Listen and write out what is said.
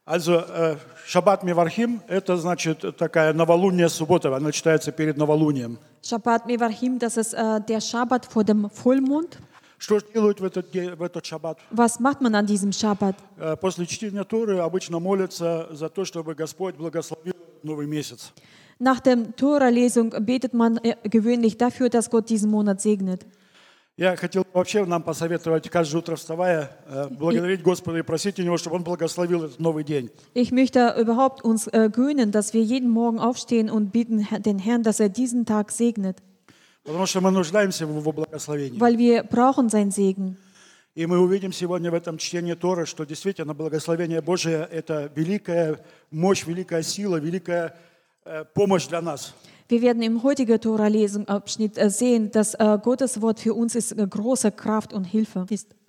Also Шаббат Мевархим – это значит такая новолуние суббота, она читается перед новолунием. Shabbat Mevarchim, das ist der Schabbat vor dem Vollmond. Что же делают в этот шаббат? Was macht man an diesem Schabbat? После чтения Торы обычно молятся за то, чтобы Господь благословил новый месяц. Nach der Tora-Lesung betet man gewöhnlich dafür, dass Gott diesen Monat segnet. Я хотел вообще нам посоветовать, каждое утро вставая, благодарить Господа и просить у Него, чтобы Он благословил этот новый день. Ich möchte überhaupt uns gönnen, dass wir jeden Morgen aufstehen und bitten den Herrn, dass er diesen Tag segnet, Потому что мы нуждаемся в Его благословении. weil wir brauchen seinen Segen. И мы увидим сегодня в этом чтении Торы, что действительно благословение Божие – это великая мощь, великая сила, великая помощь для нас. Wir werden im heutigen Tora-Lesung-Abschnitt sehen, dass Gottes Wort für uns ist große Kraft und Hilfe ist.